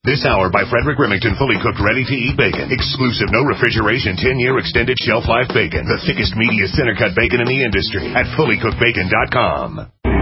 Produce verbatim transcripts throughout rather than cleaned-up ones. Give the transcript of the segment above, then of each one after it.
This hour by Frederick Remington, fully cooked, ready-to-eat bacon. Exclusive, no refrigeration, ten-year extended shelf life bacon. The thickest, meatiest, center-cut bacon in the industry at fully cooked bacon dot com.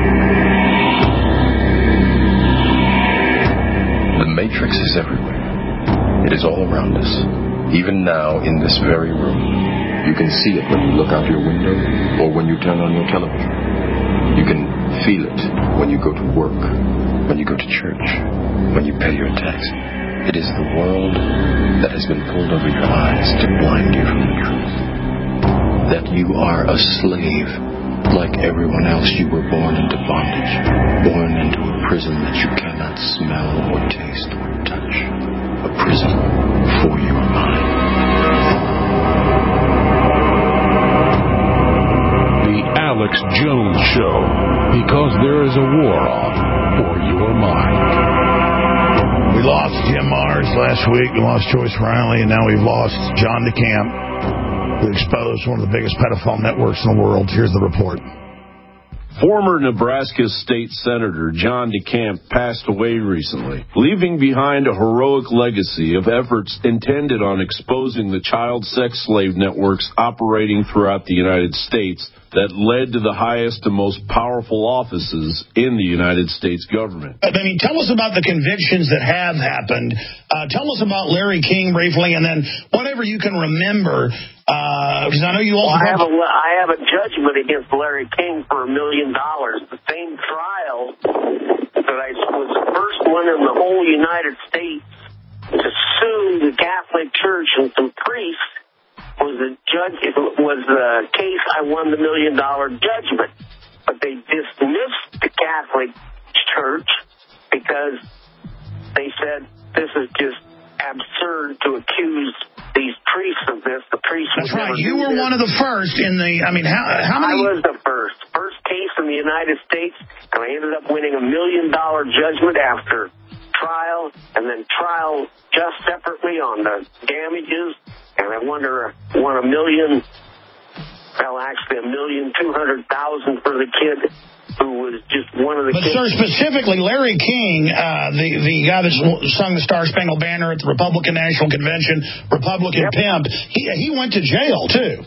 The Matrix is everywhere. It is all around us. Even now, in this very room. You can see it when you look out your window or when you turn on your television. You can feel it when you go to work, when you go to church, when you pay your tax. It is the world that has been pulled over your eyes to blind you from the truth. That you are a slave. Like everyone else, you were born into bondage, born into a prison that you cannot smell or taste or touch. A prison for your mind. The Alex Jones Show, because there is a war on for your mind. We lost Jim Mars last week, we lost Joyce Riley, and now we've lost John DeCamp, who exposed one of the biggest pedophile networks in the world. Here's the report. Former Nebraska State Senator John DeCamp passed away recently, leaving behind a heroic legacy of efforts intended on exposing the child sex slave networks operating throughout the United States that led to the highest and most powerful offices in the United States government. I mean, tell us about the convictions that have happened. Uh, tell us about Larry King briefly, and then whatever you can remember, because uh, I know you also... Well, I, have a, I have a judgment against Larry King for a million dollars. The same trial that I was the first one in the whole United States to sue the Catholic Church and some priests was the judge was the case I won the million dollar judgment, but they dismissed the Catholic Church because they said this is just absurd to accuse these priests of this. The priests. That's right. You were one of the first in the. I mean, how how many? I was the first, first case in the United States, and I ended up winning a million dollar judgment after trial, and then trial just separately on the damages. And I wonder, won a million, well, actually a million two hundred thousand for the kid who was just one of the but kids. But, sir, specifically, Larry King, uh, the, the guy that sung the Star Spangled Banner at the Republican National Convention, Republican yep. pimp, he, he went to jail, too.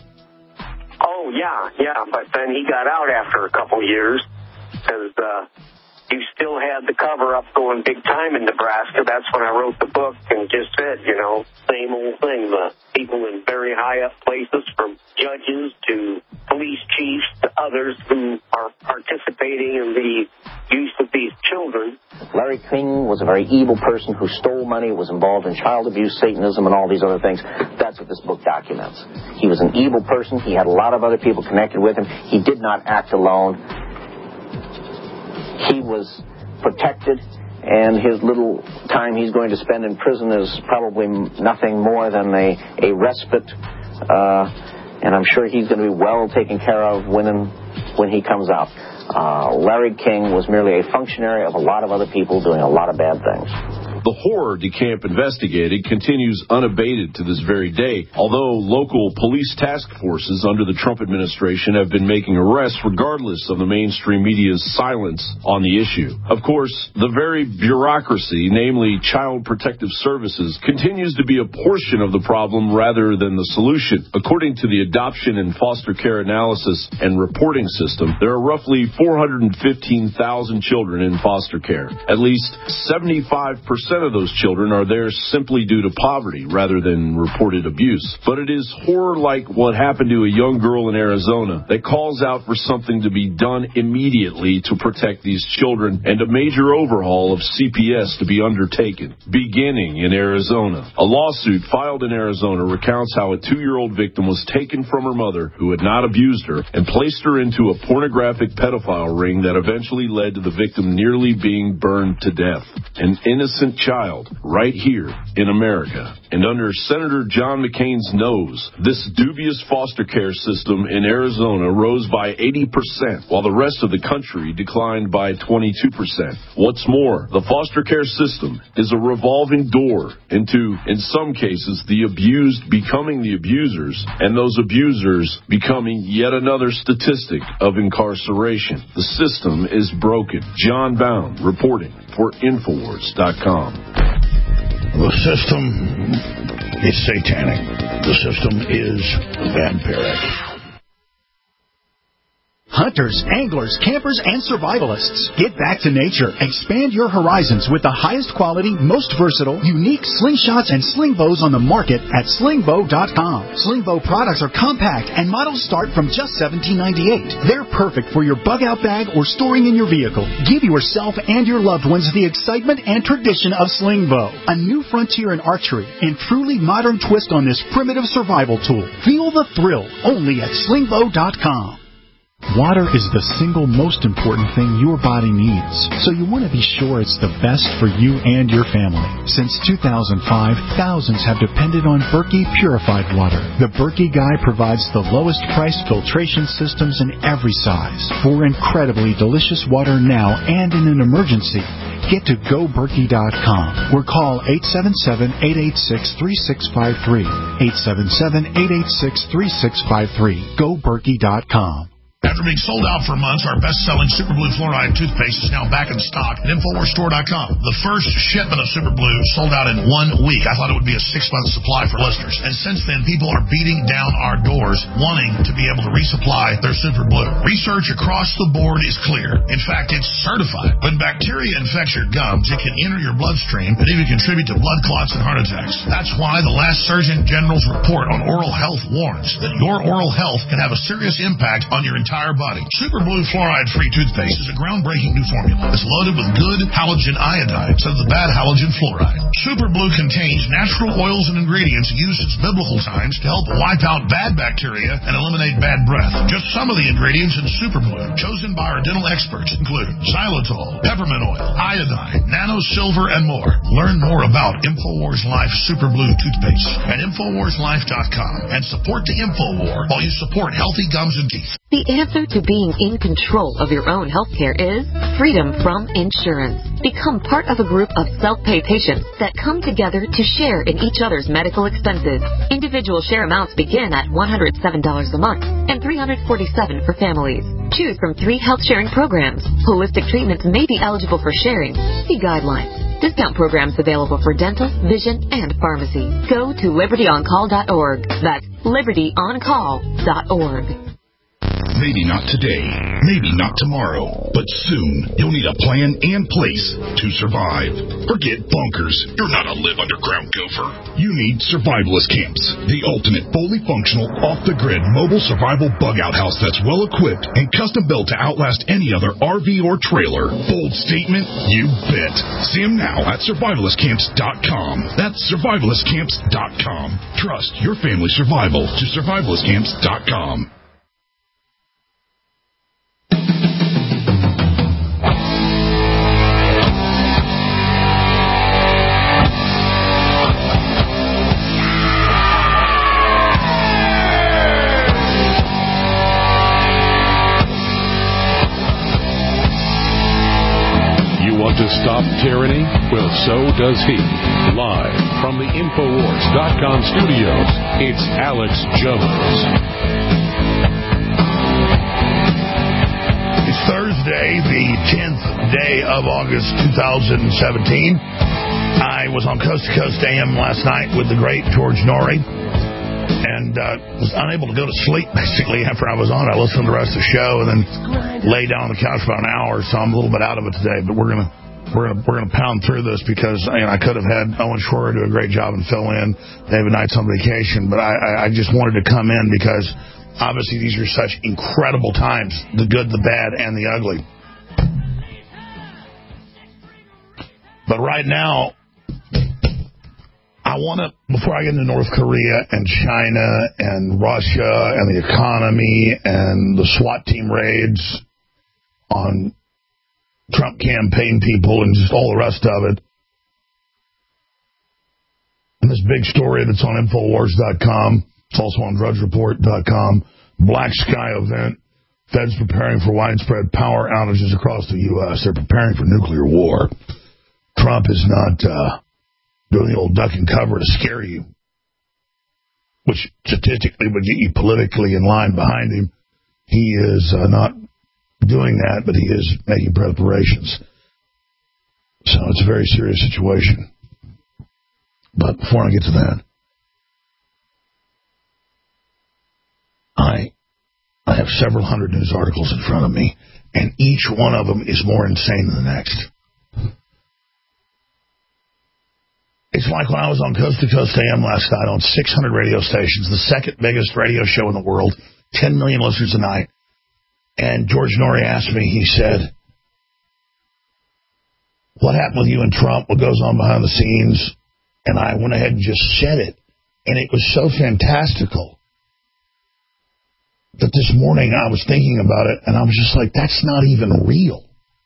Oh, yeah, yeah, but then he got out after a couple years because uh, you still had the cover-up going big time in Nebraska. That's when I wrote the book and just said, you know, same old thing. The people in very high-up places, from judges to police chiefs to others who are participating in the use of these children. Larry King was a very evil person who stole money, was involved in child abuse, Satanism, and all these other things. That's what this book documents. He was an evil person. He had a lot of other people connected with him. He did not act alone. He was protected, and his little time he's going to spend in prison is probably nothing more than a, a respite, uh, and I'm sure he's going to be well taken care of when, when he comes out. Uh, Larry King was merely a functionary of a lot of other people doing a lot of bad things. The horror DeCamp investigated continues unabated to this very day, although local police task forces under the Trump administration have been making arrests regardless of the mainstream media's silence on the issue. Of course, the very bureaucracy, namely Child Protective Services, continues to be a portion of the problem rather than the solution. According to the Adoption and Foster Care Analysis and Reporting System, there are roughly four hundred fifteen thousand children in foster care. At least seventy-five percent of those children are there simply due to poverty rather than reported abuse. But it is horror like what happened to a young girl in Arizona that calls out for something to be done immediately to protect these children and a major overhaul of C P S to be undertaken, beginning in Arizona. A lawsuit filed in Arizona recounts how a two-year-old victim was taken from her mother, who had not abused her, and placed her into a pornographic pedophile ring that eventually led to the victim nearly being burned to death. An innocent child right here in America. And under Senator John McCain's nose, this dubious foster care system in Arizona rose by eighty percent, while the rest of the country declined by twenty-two percent. What's more, the foster care system is a revolving door into, in some cases, the abused becoming the abusers, and those abusers becoming yet another statistic of incarceration. The system is broken. John Bound reporting for Infowars dot com. The system is satanic. The system is vampiric. Hunters, anglers, campers, and survivalists. Get back to nature. Expand your horizons with the highest quality, most versatile, unique slingshots and sling bows on the market at sling bow dot com. Sling bow products are compact and models start from just seventeen ninety-eight. They're perfect for your bug out bag or storing in your vehicle. Give yourself and your loved ones the excitement and tradition of sling bow. A new frontier in archery and truly modern twist on this primitive survival tool. Feel the thrill only at sling bow dot com. Water is the single most important thing your body needs, so you want to be sure it's the best for you and your family. Since two thousand five, thousands have depended on Berkey purified water. The Berkey Guy provides the lowest priced filtration systems in every size for incredibly delicious water now and in an emergency. Get to go berkey dot com or call eight seven seven, eight eight six, three six five three. eight seven seven, eight eight six, three six five three. go berkey dot com. After being sold out for months, our best-selling Super Blue Fluoride toothpaste is now back in stock at Infowars Store dot com. The first shipment of Super Blue sold out in one week. I thought it would be a six-month supply for listeners. And since then, people are beating down our doors wanting to be able to resupply their Super Blue. Research across the board is clear. In fact, it's certified. When bacteria infects your gums, it can enter your bloodstream and even contribute to blood clots and heart attacks. That's why the last Surgeon General's report on oral health warns that your oral health can have a serious impact on your entire entire body. Super Blue Fluoride-free toothpaste is a groundbreaking new formula. It's loaded with good halogen iodide instead of the bad halogen fluoride. Super Blue contains natural oils and ingredients used since biblical times to help wipe out bad bacteria and eliminate bad breath. Just some of the ingredients in Super Blue, chosen by our dental experts, include xylitol, peppermint oil, iodine, nano silver, and more. Learn more about InfoWars Life Super Blue toothpaste at infowars life dot com and support the InfoWar while you support healthy gums and teeth. The answer to being in control of your own health care is freedom from insurance. Become part of a group of self-pay patients that come together to share in each other's medical expenses. Individual share amounts begin at one hundred seven dollars a month and three hundred forty-seven dollars for families. Choose from three health sharing programs. Holistic treatments may be eligible for sharing. See guidelines. Discount programs available for dental, vision, and pharmacy. Go to liberty on call dot org. That's liberty on call dot org. Maybe not today, maybe not tomorrow, but soon you'll need a plan and place to survive. Forget bunkers. You're not a live underground gopher. You need survivalist camps, the ultimate fully functional, off-the-grid mobile survival bug-out house that's well-equipped and custom-built to outlast any other R V or trailer. Bold statement? You bet. See them now at survivalist camps dot com. That's survivalist camps dot com. Trust your family's survival to survivalist camps dot com. To stop tyranny? Well, so does he. Live from the Infowars dot com studios, it's Alex Jones. It's Thursday, the tenth day of August two thousand seventeen. I was on Coast to Coast A M last night with the great George Norrie and uh, was unable to go to sleep, basically, after I was on. I listened to the rest of the show and then lay down on the couch for about an hour, so I'm a little bit out of it today, but we're going to We're gonna we're gonna pound through this because you know, I could have had Owen Schroyer do a great job and fill in. David Knight's on vacation, but I, I, I just wanted to come in because obviously these are such incredible times: the good, the bad, and the ugly. But right now, I want to, before I get into North Korea and China and Russia and the economy and the SWAT team raids on Trump campaign people and just all the rest of it. And this big story that's on Infowars dot com. It's also on Drudge Report dot com. Black Sky event. Feds preparing for widespread power outages across the U S. They're preparing for nuclear war. Trump is not uh, doing the old duck and cover to scare you, which statistically would get you politically in line behind him. He is uh, not doing that, but he is making preparations. So it's a very serious situation. before I get to that, I I have several hundred news articles in front of me, and each one of them is more insane than the next. It's like when I was on Coast to Coast A M last night on six hundred radio stations, the second biggest radio show in the world, ten million listeners a night. And George Norrie asked me, he said, what happened with you and Trump? What goes on behind the scenes? And I went ahead and just said it. And it was so fantastical that this morning I was thinking about it, and I was just like, that's not even real.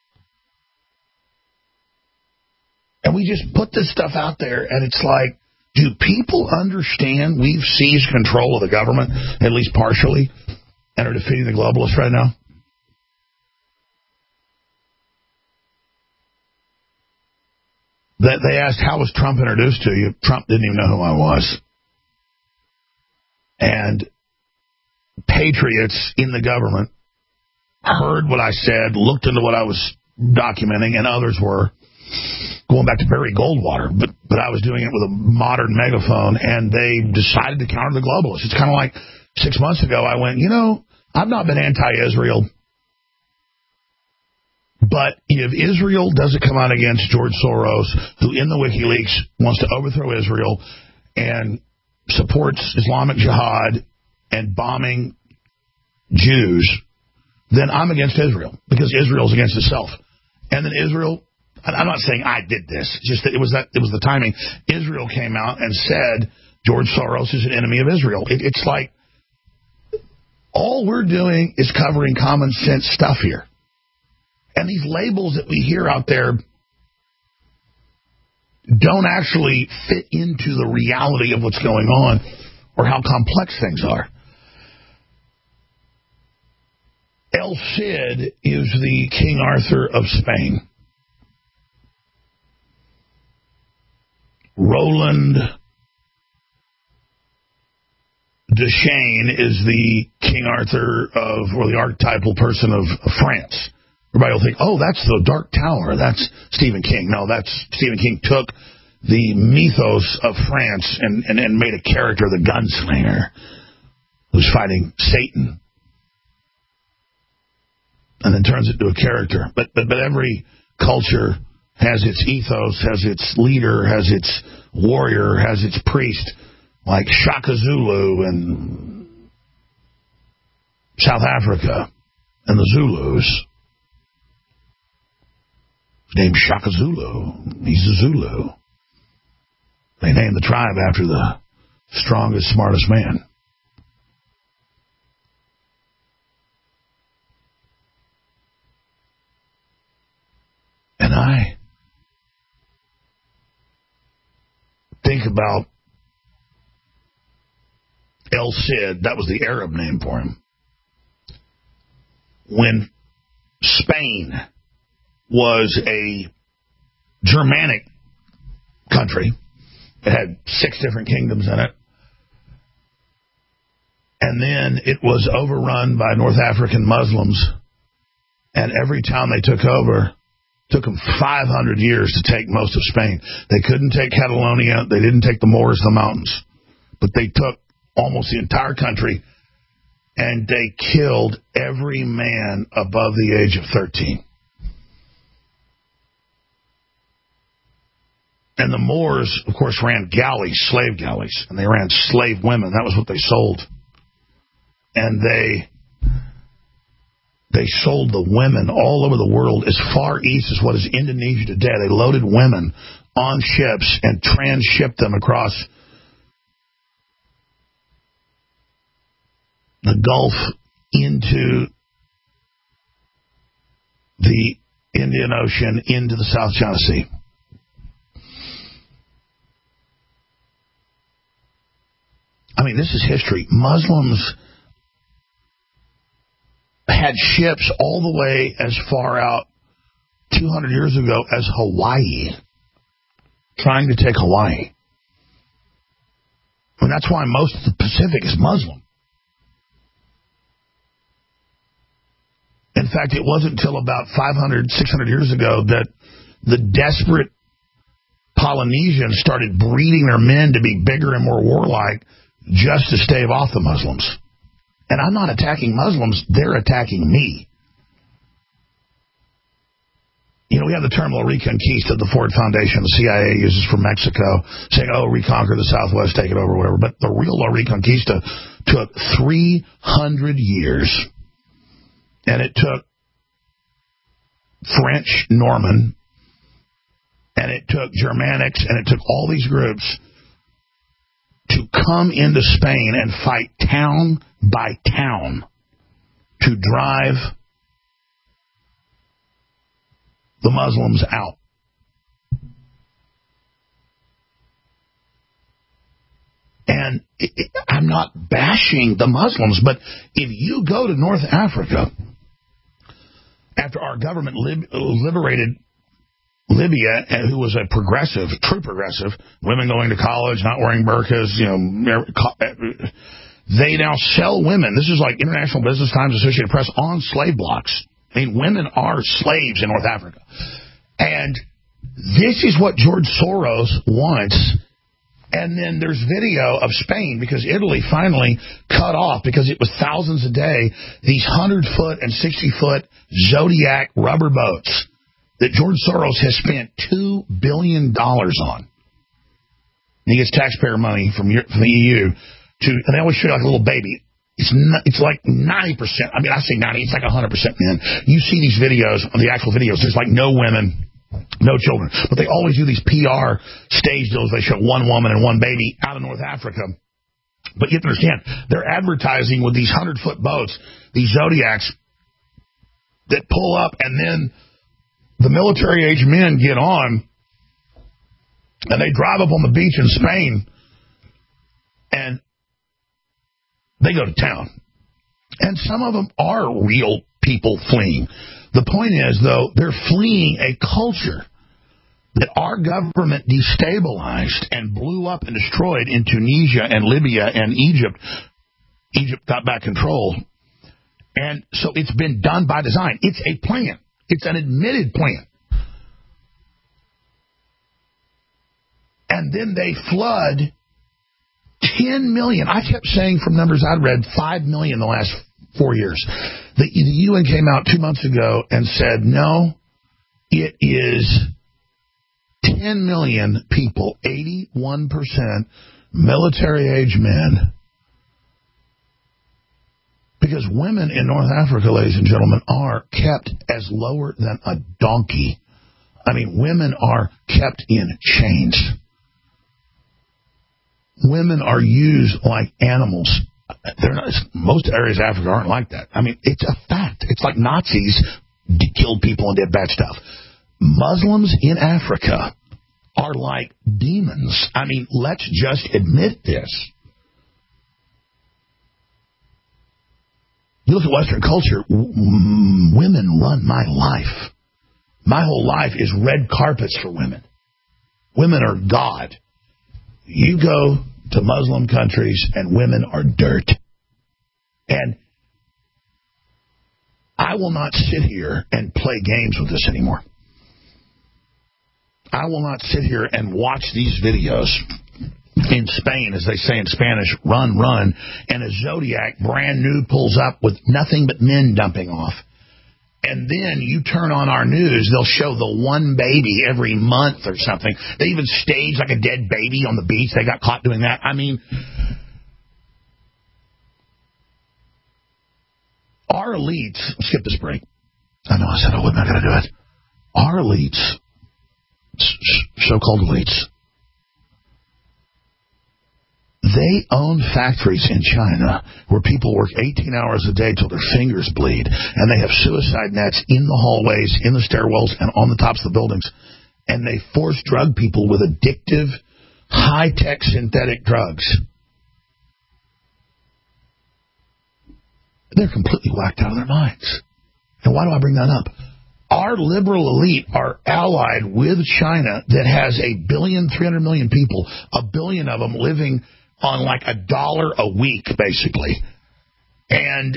And we just put this stuff out there, and it's like, do people understand we've seized control of the government, at least partially, and are defeating the globalists right now? That they asked, how was Trump introduced to you? Trump didn't even know who I was. And patriots in the government heard what I said, looked into what I was documenting, and others were going back to Barry Goldwater, but but I was doing it with a modern megaphone, and they decided to counter the globalists. It's kind of like six months ago, I went, you know, I've not been anti-Israel, but if Israel doesn't come out against George Soros, who in the WikiLeaks wants to overthrow Israel and supports Islamic Jihad and bombing Jews, then I'm against Israel, because Israel's against itself. And then Israel, I'm not saying I did this, just that it was that it was the timing. Israel came out and said George Soros is an enemy of Israel. It, it's like all we're doing is covering common sense stuff here. And these labels that we hear out there don't actually fit into the reality of what's going on or how complex things are. El Cid is the King Arthur of Spain. Roland Duchesne is the King Arthur of, or the archetypal person of, of France. Everybody will think, oh, that's the Dark Tower. That's Stephen King. No, that's Stephen King took the mythos of France and, and, and made a character, the gunslinger, who's fighting Satan, and then turns it into a character. But, but, but every culture has its ethos, has its leader, has its warrior, has its priest, like Shaka Zulu in South Africa and the Zulus. His name's Shaka Zulu. He's a Zulu. They named the tribe after the strongest, smartest man. And I think about El Cid, that was the Arab name for him. When Spain was a Germanic country, it had six different kingdoms in it, and then it was overrun by North African Muslims, and every time they took over, it took them five hundred years to take most of Spain. They couldn't take Catalonia, they didn't take the Moors, the mountains, but they took almost the entire country, and they killed every man above the age of thirteen. And the Moors, of course, ran galleys, slave galleys, and they ran slave women. That was what they sold. And they they sold the women all over the world, as far east as what is Indonesia today. They loaded women on ships and transshipped them across the Gulf into the Indian Ocean, into the South China Sea. I mean, this is history. Muslims had ships all the way as far out two hundred years ago as Hawaii, trying to take Hawaii. And that's why most of the Pacific is Muslim. In fact, it wasn't until about five hundred, six hundred years ago that the desperate Polynesians started breeding their men to be bigger and more warlike just to stave off the Muslims. And I'm not attacking Muslims, they're attacking me. You know, we have the term La Reconquista, the Ford Foundation, the C I A uses for Mexico, saying, oh, reconquer the Southwest, take it over, whatever. But the real La Reconquista took three hundred years. And it took French, Norman, and it took Germanics, and it took all these groups to come into Spain and fight town by town to drive the Muslims out. And it, it, I'm not bashing the Muslims, but if you go to North Africa, after our government lib- liberated Libya, and who was a progressive, true progressive, women going to college, not wearing burqas, you know, they now sell women. This is like International Business Times, Associated Press, on slave blocks. I mean, women are slaves in North Africa. And this is what George Soros wants. And then there's video of Spain, because Italy finally cut off, because it was thousands a day, these one hundred foot and sixty foot Zodiac rubber boats that George Soros has spent two billion dollars on. And he gets taxpayer money from, from the E U to, and they always show you like a little baby. It's not, it's like ninety percent. I mean, I say ninety, it's like one hundred percent men. You see these videos, on the actual videos, there's like no women, no children. But they always do these P R stage deals. They show one woman and one baby out of North Africa. But you have to understand, they're advertising with these one hundred foot boats, these Zodiacs that pull up, and then the military-age men get on, and they drive up on the beach in Spain, and they go to town. And some of them are real people fleeing. The point is, though, they're fleeing a culture that our government destabilized and blew up and destroyed in Tunisia and Libya and Egypt. Egypt got back control. And so it's been done by design. It's a plan. It's an admitted plan. And then they flood ten million. I kept saying from numbers I'd read, five million the last four years. The, the U N came out two months ago and said, no, it is ten million people, eighty-one percent military-age men. Because women in North Africa, ladies and gentlemen, are kept as lower than a donkey. I mean, women are kept in chains. Women are used like animals. They're not, most areas of Africa aren't like that. I mean, it's a fact. It's like Nazis killed people and did bad stuff. Muslims in Africa are like demons. I mean, let's just admit this. You look at Western culture, w- women run my life. My whole life is red carpets for women. Women are God. You go to Muslim countries and women are dirt. And I will not sit here and play games with this anymore. I will not sit here and watch these videos in Spain, as they say in Spanish, run, run, and a Zodiac brand new pulls up with nothing but men dumping off. And then you turn on our news, they'll show the one baby every month or something. They even stage like a dead baby on the beach. They got caught doing that. I mean, our elites, skip this break. I know I said I wasn't going to do it. Our elites, so-called elites, they own factories in China where people work eighteen hours a day till their fingers bleed, and they have suicide nets in the hallways, in the stairwells, and on the tops of the buildings. And they force drug people with addictive, high-tech synthetic drugs. They're completely whacked out of their minds. And why do I bring that up? Our liberal elite are allied with China that has a billion, three hundred million people, a billion of them living on like a dollar a week, basically. And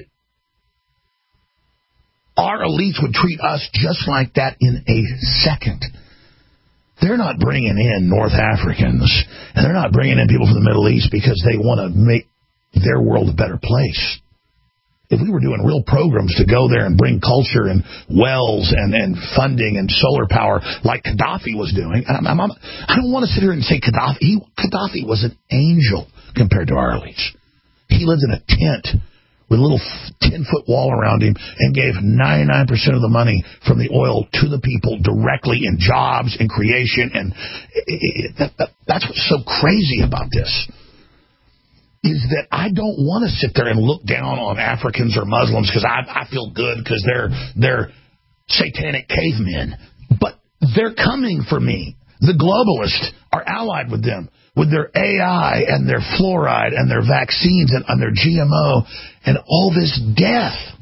our elites would treat us just like that in a second. they're not bringing in North Africans, and they're not bringing in people from the Middle East because they want to make their world a better place. If we were doing real programs to go there and bring culture and wells and, and funding and solar power like Gaddafi was doing, I'm, I'm, I'm, I don't want to sit here and say Gaddafi. He, Gaddafi was an angel compared to our elites. He lived in a tent with a little ten-foot wall around him and gave ninety-nine percent of the money from the oil to the people directly in jobs and creation. And it, it, that, that, that's what's so crazy about this. Is that I don't want to sit there and look down on Africans or Muslims because I, I feel good because they're they're satanic cavemen. But they're coming for me. The globalists are allied with them, with their A I and their fluoride and their vaccines and, and their G M O and all this death.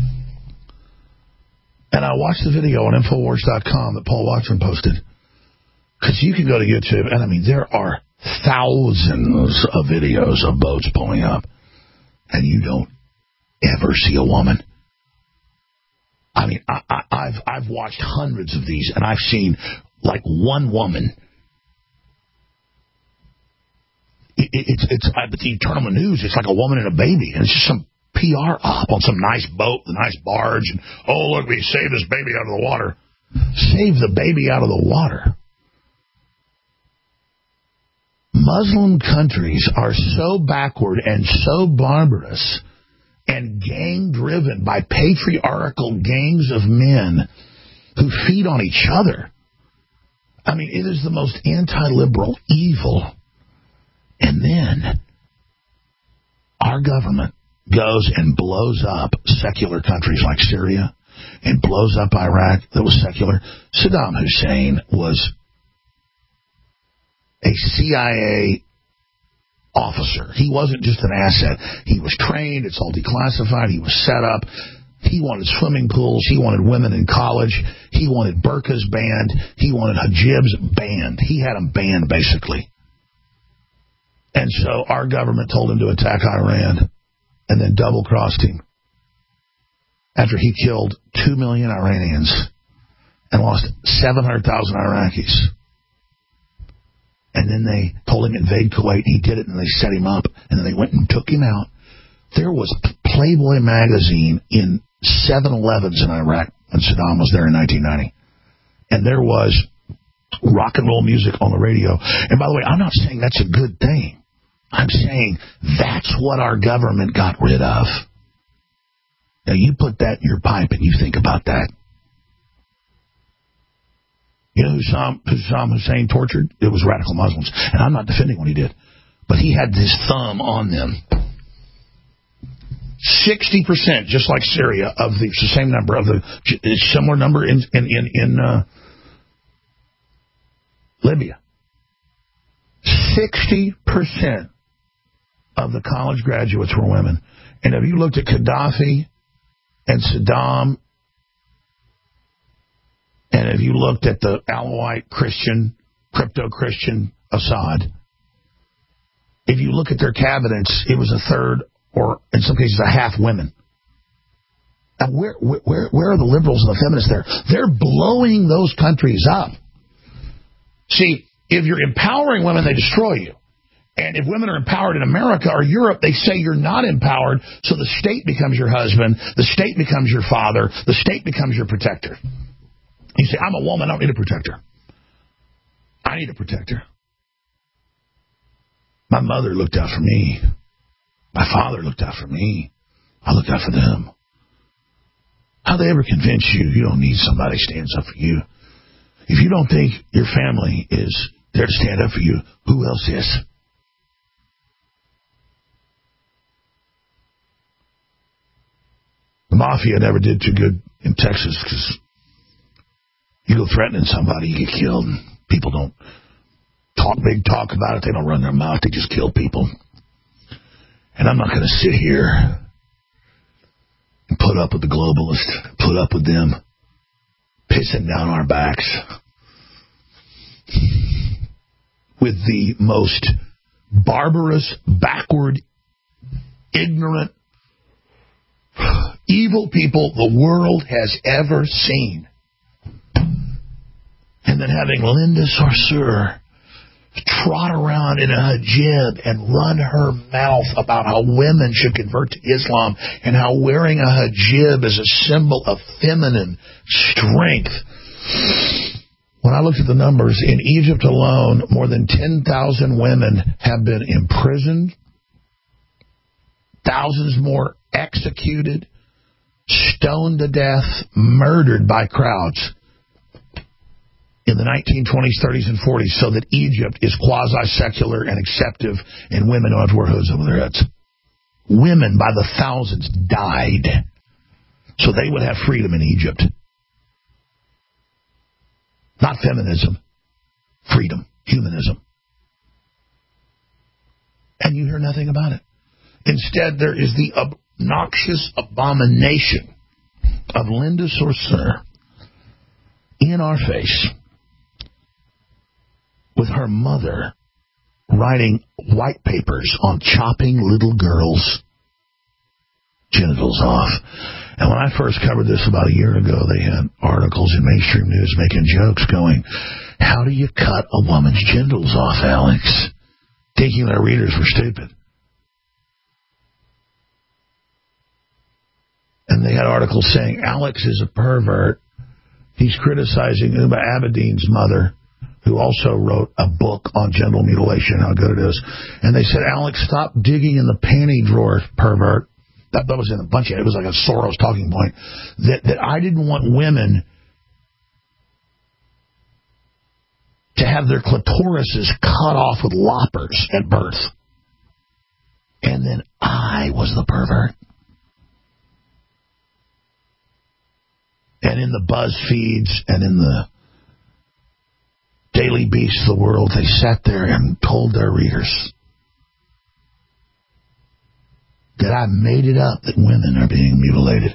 And I watched the video on Infowars dot com that Paul Watson posted. Because you can go to YouTube, and I mean, there are thousands of videos of boats pulling up, and you don't ever see a woman. I mean, I, I, I've I've watched hundreds of these, and I've seen like one woman. It, it, it's it's uh, but you turn on the news, it's like a woman and a baby, and it's just some P R op on some nice boat, the nice barge, and oh look, we saved this baby out of the water. Save the baby out of the water. Muslim countries are so backward and so barbarous and gang-driven by patriarchal gangs of men who feed on each other. I mean, it is the most anti-liberal evil. And then our government goes and blows up secular countries like Syria and blows up Iraq that was secular. Saddam Hussein was a C I A officer. He wasn't just an asset. He was trained. It's all declassified. He was set up. He wanted swimming pools. He wanted women in college. He wanted burqas banned. He wanted hijabs banned. He had them banned, basically. And so our government told him to attack Iran and then double-crossed him after he killed two million Iranians and lost seven hundred thousand Iraqis. And then they told him to invade Kuwait, and he did it, and they set him up, and then they went and took him out. There was Playboy magazine in seven elevens in Iraq when Saddam was there in nineteen ninety. And there was rock and roll music on the radio. And by the way, I'm not saying that's a good thing. I'm saying that's what our government got rid of. Now, you put that in your pipe, and you think about that. You know who Saddam, who Saddam Hussein tortured? It was radical Muslims. And I'm not defending what he did. But he had his thumb on them. sixty percent, just like Syria, of the, the same number, of the similar number in, in, in, in uh, Libya. sixty percent of the college graduates were women. And if you looked at Gaddafi and Saddam, and if you looked at the Alawite Christian, crypto-Christian Assad, if you look at their cabinets, it was a third, or in some cases, a half women. And where, where, where are the liberals and the feminists there? They're blowing those countries up. See, if you're empowering women, they destroy you. And if women are empowered in America or Europe, they say you're not empowered, so the state becomes your husband, the state becomes your father, the state becomes your protector. You say, I'm a woman, I don't need a protector. I need a protector. My mother looked out for me. My father looked out for me. I looked out for them. How'd they ever convince you you don't need somebody who stands up for you? If you don't think your family is there to stand up for you, who else is? The mafia never did too good in Texas because you go threatening somebody, you get killed. And people don't talk big talk about it. They don't run their mouth. They just kill people. And I'm not going to sit here and put up with the globalists, put up with them pissing down our backs with the most barbarous, backward, ignorant, evil people the world has ever seen. And then having Linda Sarsour trot around in a hijab and run her mouth about how women should convert to Islam and how wearing a hijab is a symbol of feminine strength. When I looked at the numbers, in Egypt alone, more than ten thousand women have been imprisoned, thousands more executed, stoned to death, murdered by crowds in the nineteen twenties, thirties, and forties, so that Egypt is quasi-secular and acceptive, and women don't have to wear hoods over their heads. Women, by the thousands, died so they would have freedom in Egypt. Not feminism. Freedom. Humanism. And you hear nothing about it. Instead, there is the obnoxious abomination of Linda Sarsour in our face, with her mother writing white papers on chopping little girls' genitals off. And when I first covered this about a year ago, they had articles in mainstream news making jokes going, how do you cut a woman's genitals off, Alex? Thinking their readers were stupid. And they had articles saying, Alex is a pervert. He's criticizing Uma Abedin's mother, who also wrote a book on genital mutilation, how good it is. And they said, Alex, stop digging in the panty drawer, pervert. That, that was in a bunch of it. It was like a Soros talking point. That, that I didn't want women to have their clitorises cut off with loppers at birth. And then I was the pervert. And in the BuzzFeeds and in the Daily Beast of the world, they sat there and told their readers that I made it up that women are being mutilated.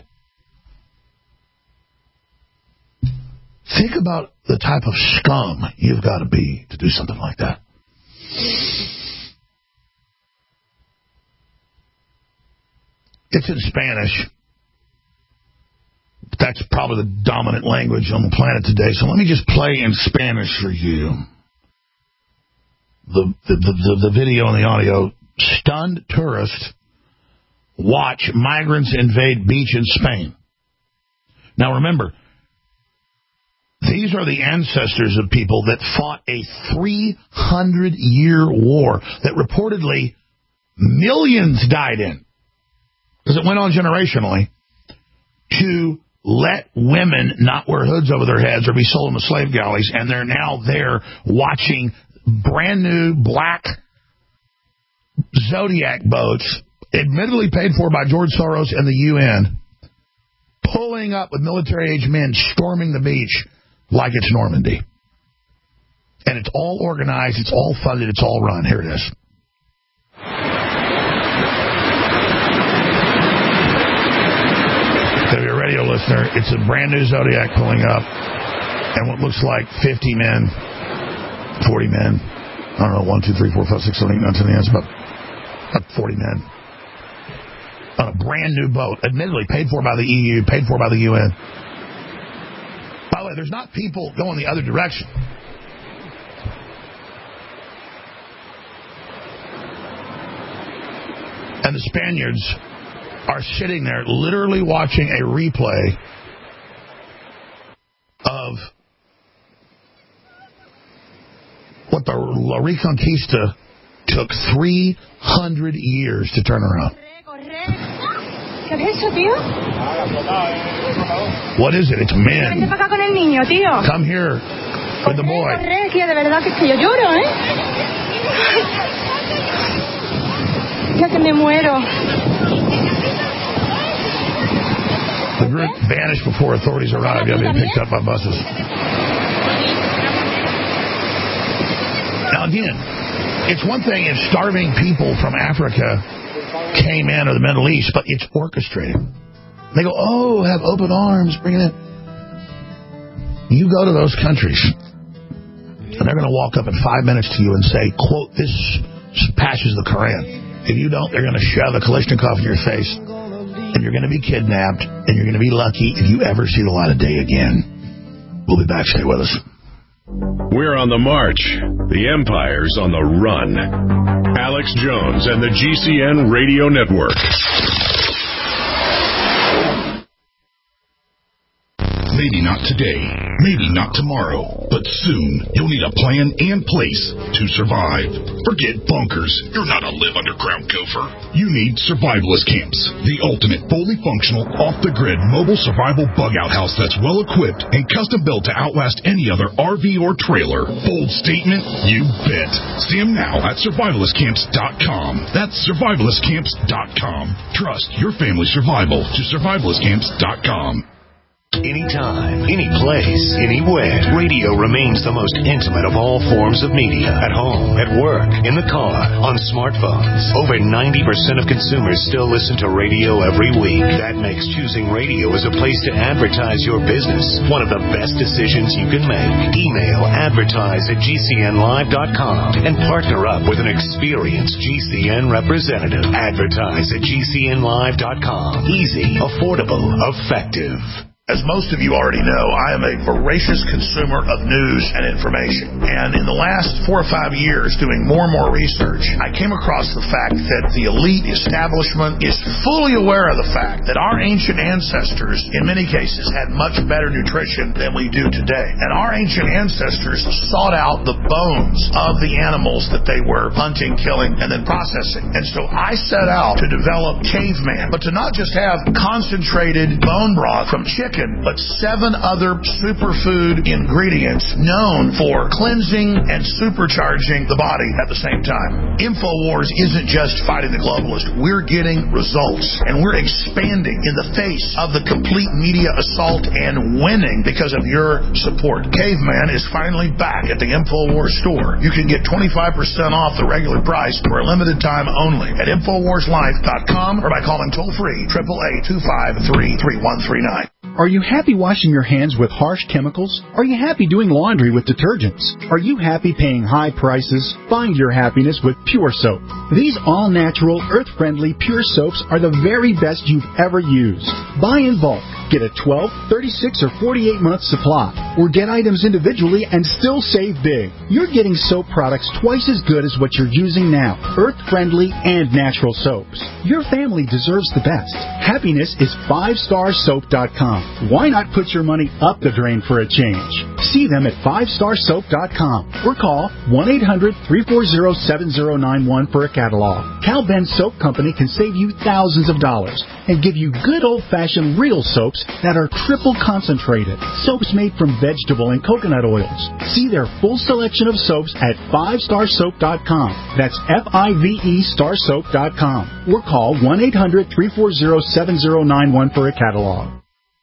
Think about the type of scum you've got to be to do something like that. It's in Spanish. That's probably the dominant language on the planet today. So let me just play in Spanish for you. The, the, the, the video and the audio. Stunned tourist watch migrants invade beach in Spain. Now remember, these are the ancestors of people that fought a three hundred year war that reportedly millions died in, because it went on generationally, to let women not wear hoods over their heads or be sold in the slave galleys, and they're now there watching brand new black Zodiac boats, admittedly paid for by George Soros and the U N, pulling up with military-age men storming the beach like it's Normandy. And it's all organized, it's all funded, it's all run. Here it is. If you're a radio listener, it's a brand new Zodiac pulling up, and what looks like fifty men, forty men, I don't know, one, two, three, four, five, six, seven, eight, nine, ten, it's about, about forty men, on a brand new boat, admittedly paid for by the E U, paid for by the U N. By the way, there's not people going the other direction. And the Spaniards are sitting there literally watching a replay of what the La Reconquista took three hundred years to turn around. What is it? It's men. Come here with the boy. The group vanished before authorities arrived. They've been picked up by buses. Now, again, it's one thing if starving people from Africa came in, or the Middle East, but it's orchestrated. They go, oh, have open arms, bring it in. You go to those countries, and they're going to walk up in five minutes to you and say, quote, this passes the Quran. If you don't, they're going to shove a Kalashnikov in your face, and you're going to be kidnapped, and you're going to be lucky if you ever see the light of day again. We'll be back. Stay with us. We're on the march. The Empire's on the run. Alex Jones and the G C N Radio Network. Maybe not today, maybe not tomorrow, but soon you'll need a plan and place to survive. Forget bunkers. You're not a live underground gopher. You need survivalist camps, the ultimate fully functional, off-the-grid mobile survival bug-out house that's well-equipped and custom-built to outlast any other R V or trailer. Bold statement? You bet. See them now at survivalist camps dot com. That's survivalist camps dot com. Trust your family's survival to survivalist camps dot com. Anytime, any place, anywhere, radio remains the most intimate of all forms of media. At home, at work, in the car, on smartphones. Over ninety percent of consumers still listen to radio every week. That makes choosing radio as a place to advertise your business one of the best decisions you can make. Email advertise at G C N live dot com and partner up with an experienced G C N representative. Advertise at G C N live dot com. Easy, affordable, effective. As most of you already know, I am a voracious consumer of news and information. And in the last four or five years, doing more and more research, I came across the fact that the elite establishment is fully aware of the fact that our ancient ancestors, in many cases, had much better nutrition than we do today. And our ancient ancestors sought out the bones of the animals that they were hunting, killing, and then processing. And so I set out to develop Caveman, but to not just have concentrated bone broth from chicken, but seven other superfood ingredients known for cleansing and supercharging the body at the same time. InfoWars isn't just fighting the globalist. We're getting results, and we're expanding in the face of the complete media assault and winning because of your support. Caveman is finally back at the InfoWars store. You can get twenty-five percent off the regular price for a limited time only at infowars life dot com or by calling toll-free eight eight eight, two five three, three one three nine. Are you happy washing your hands with harsh chemicals? Are you happy doing laundry with detergents? Are you happy paying high prices? Find your happiness with Pure Soap. These all-natural, earth-friendly Pure Soaps are the very best you've ever used. Buy in bulk. Get a twelve, thirty-six, or forty-eight month supply. Or get items individually and still save big. You're getting soap products twice as good as what you're using now. Earth-friendly and natural soaps. Your family deserves the best. Happiness is five star soap dot com. Why not put your money up the drain for a change? See them at five star soap dot com or call one eight hundred, three four zero, seven zero nine one for a catalog. Cal Ben Soap Company can save you thousands of dollars and give you good old-fashioned real soaps that are triple concentrated. Soaps made from vegetable and coconut oils. See their full selection of soaps at five star soap dot com. That's F I V E star soap dot com. Or call one eight hundred, three four zero, seven zero nine one for a catalog.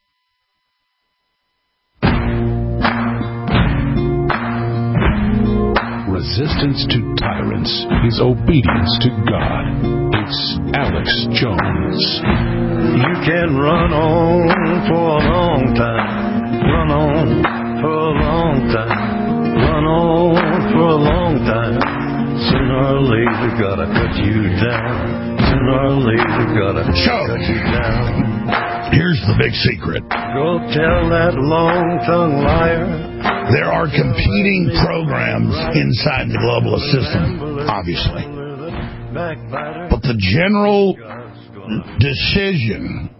Resistance to tyrants is obedience to God. It's Alex Jones. You can run on for a long time. Run on for a long time. Run on for a long time. Sooner or later, gotta cut you down. Sooner or later, gotta so, cut you down. Here's the big secret. Go tell that long-tongued liar. There are competing programs inside the globalist system, obviously. But the general decision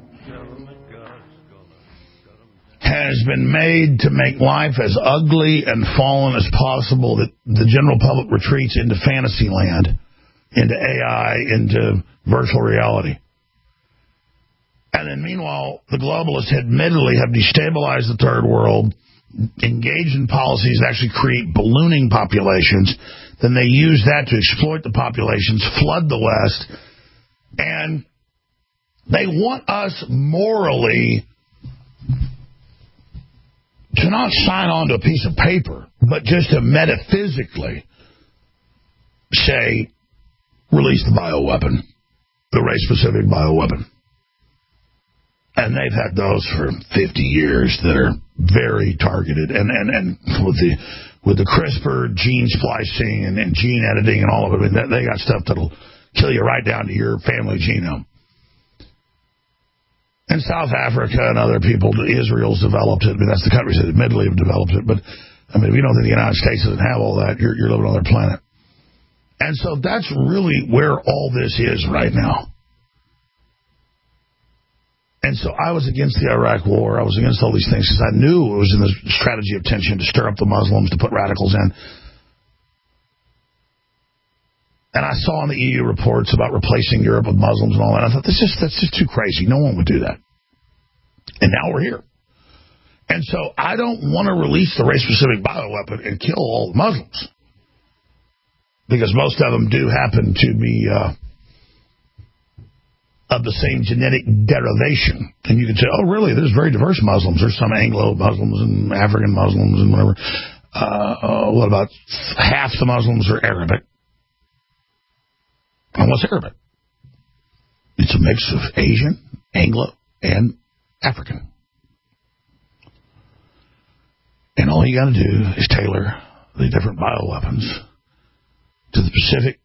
has been made to make life as ugly and fallen as possible, that the general public retreats into fantasy land, into A I, into virtual reality. And then meanwhile, the globalists admittedly have destabilized the third world, engaged in policies that actually create ballooning populations. Then they use that to exploit the populations, flood the West, and they want us morally to not sign on to a piece of paper, but just to metaphysically say, release the bioweapon, the race-specific bioweapon. And they've had those for fifty years that are very targeted. And, and, and with the with the CRISPR gene splicing and, and gene editing and all of it, I mean, they got stuff that'll kill you right down to your family genome. And South Africa and other people, Israel's developed it. I mean, that's the countries that admittedly have developed it. But I mean, if you don't think the United States doesn't have all that, you're, you're living on their planet. And so that's really where all this is right now. And so I was against the Iraq war. I was against all these things because I knew it was in the strategy of tension to stir up the Muslims, to put radicals in. And I saw in the E U reports about replacing Europe with Muslims and all that. I thought, this is, that's just too crazy. No one would do that. And now we're here. And so I don't want to release the race-specific bioweapon and kill all the Muslims. Because most of them do happen to be uh, of the same genetic derivation. And you can say, oh, really, there's very diverse Muslims. There's some Anglo-Muslims and African Muslims and whatever. Uh, uh, what about half the Muslims are Arabic? And what's Arabic? It's a mix of Asian, Anglo, and African. And all you got to do is tailor the different bioweapons to the specific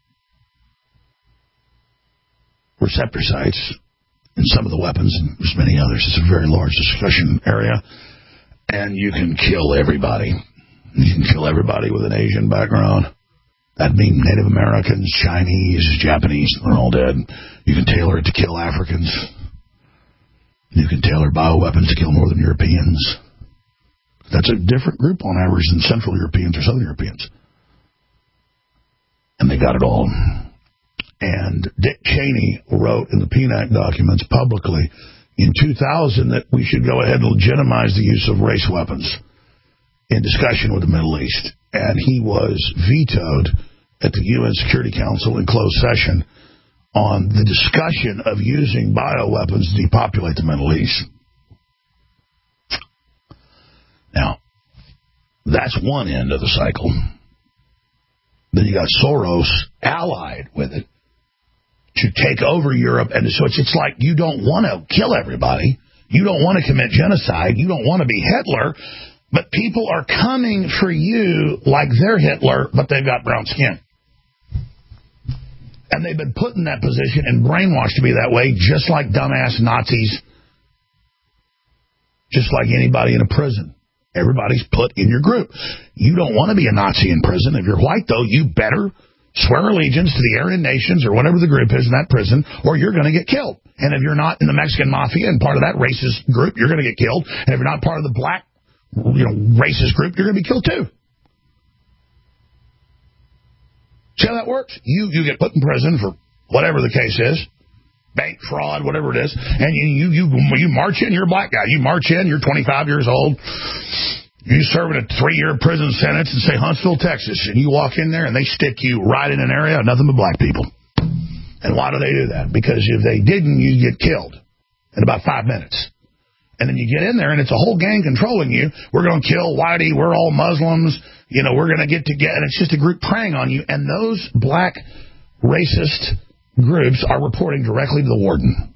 receptor sites in some of the weapons, and there's many others. It's a very large discussion area, and you can kill everybody. You can kill everybody with an Asian background. That'd mean Native Americans, Chinese, Japanese, they're all dead. You can tailor it to kill Africans. You can tailor bioweapons to kill Northern Europeans. That's a different group on average than Central Europeans or Southern Europeans. And they got it all. And Dick Cheney wrote in the P N A C documents publicly in two thousand that we should go ahead and legitimize the use of race weapons in discussion with the Middle East. And he was vetoed at the U N Security Council in closed session on the discussion of using bioweapons to depopulate the Middle East. Now, that's one end of the cycle. Then you got Soros allied with it to take over Europe. And so it's, it's like you don't want to kill everybody. You don't want to commit genocide. You don't want to be Hitler. But people are coming for you like they're Hitler, but they've got brown skin. And they've been put in that position and brainwashed to be that way, just like dumbass Nazis, just like anybody in a prison. Everybody's put in your group. You don't want to be a Nazi in prison. If you're white, though, you better swear allegiance to the Aryan nations or whatever the group is in that prison, or you're going to get killed. And if you're not in the Mexican mafia and part of that racist group, you're going to get killed. And if you're not part of the black, you know, racist group, you're going to be killed too. See how that works? You you get put in prison for whatever the case is, bank fraud, whatever it is, and you you you, you march in, you're a black guy. You march in, you're twenty-five years old. You serve a three-year prison sentence in, say, Huntsville, Texas, and you walk in there and they stick you right in an area of nothing but black people. And why do they do that? Because if they didn't, you get killed in about five minutes. And then you get in there, and it's a whole gang controlling you. We're going to kill Whitey. We're all Muslims. You know, we're going to get together. And it's just a group preying on you. And those black racist groups are reporting directly to the warden.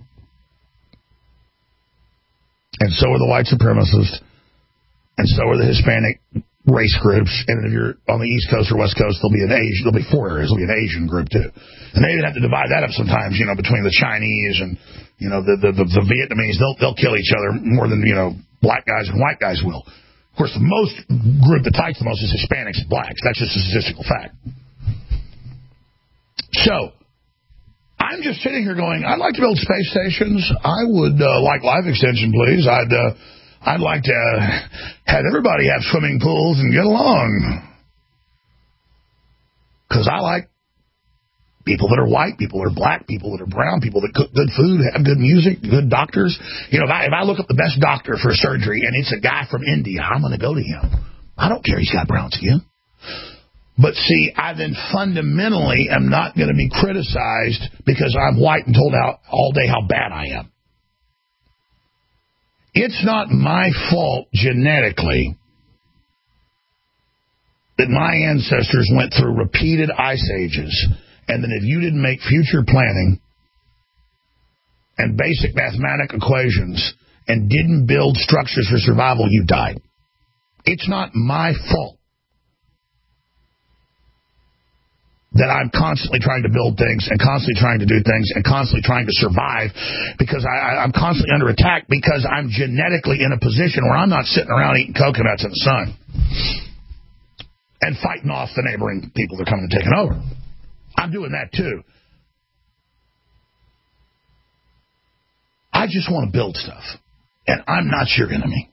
And so are the white supremacists. And so are the Hispanic race groups. And if you're on the East Coast or West Coast, there'll be an Asian. There'll be four areas. There'll be an Asian group, too. And they even have to divide that up sometimes, you know, between the Chinese and, you know, the, the, the, the Vietnamese. They'll, they'll kill each other more than, you know, black guys and white guys will. Of course, the most group that fights the most is Hispanics and blacks. That's just a statistical fact. So, I'm just sitting here going, I'd like to build space stations. I would uh, like life extension, please. I'd uh, I'd like to uh, have everybody have swimming pools and get along. Because I like people that are white, people that are black, people that are brown, people that cook good food, have good music, good doctors. You know, if I, if I look up the best doctor for surgery and it's a guy from India, I'm going to go to him. I don't care he's got brown skin. But see, I then fundamentally am not going to be criticized because I'm white and told out all day how bad I am. It's not my fault genetically that my ancestors went through repeated ice ages, and that if you didn't make future planning and basic mathematical equations and didn't build structures for survival, you died. It's not my fault. that I'm constantly trying to build things and constantly trying to do things and constantly trying to survive because I, I, I'm constantly under attack because I'm genetically in a position where I'm not sitting around eating coconuts in the sun and fighting off the neighboring people that are coming and taking over. I'm doing that too. I just want to build stuff, and I'm not your enemy.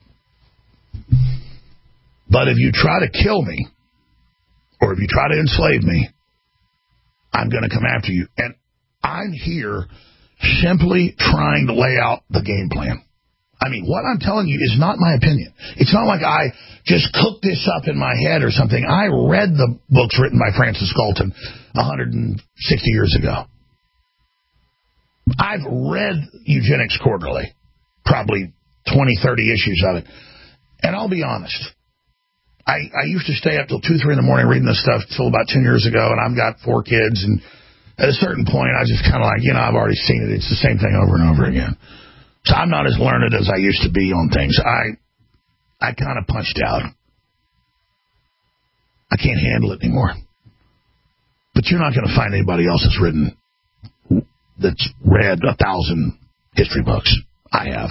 But if you try to kill me, or if you try to enslave me, I'm going to come after you. And I'm here simply trying to lay out the game plan. I mean, what I'm telling you is not my opinion. It's not like I just cooked this up in my head or something. I read the books written by Francis Galton one hundred sixty years ago. I've read Eugenics Quarterly, probably twenty, thirty issues of it. And I'll be honest, I, I used to stay up till two, three in the morning reading this stuff till about ten years ago, and I've got four kids, and at a certain point, I was just kind of like, you know, I've already seen it. It's the same thing over and over again. So I'm not as learned as I used to be on things. I I kind of punched out. I can't handle it anymore. But you're not going to find anybody else that's written, that's read a thousand history books. I have.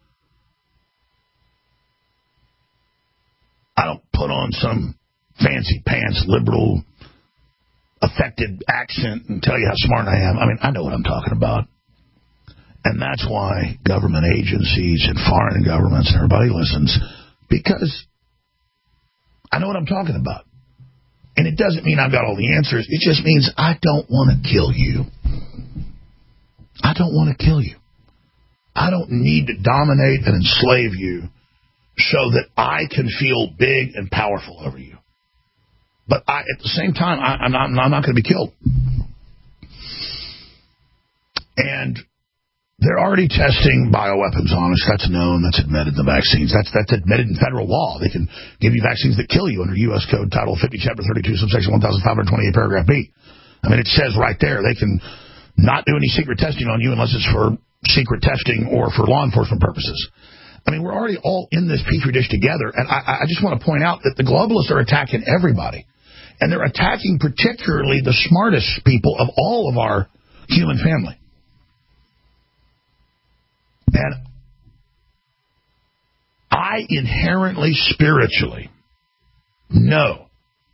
I don't put on some fancy pants, liberal, affected accent and tell you how smart I am. I mean, I know what I'm talking about. And that's why government agencies and foreign governments and everybody listens, because I know what I'm talking about. And it doesn't mean I've got all the answers. It just means I don't want to kill you. I don't want to kill you. I don't need to dominate and enslave you so that I can feel big and powerful over you. But I, at the same time, I, I'm not, I'm not going to be killed. And they're already testing bioweapons on us. That's known. That's admitted in the vaccines. That's that's admitted in federal law. They can give you vaccines that kill you under U S Code Title fifty, Chapter thirty-two, subsection one thousand five hundred twenty-eight, paragraph B. I mean, it says right there they can not do any secret testing on you unless it's for secret testing or for law enforcement purposes. I mean, we're already all in this petri dish together, and I, I just want to point out that the globalists are attacking everybody, and they're attacking particularly the smartest people of all of our human family. And I inherently, spiritually know,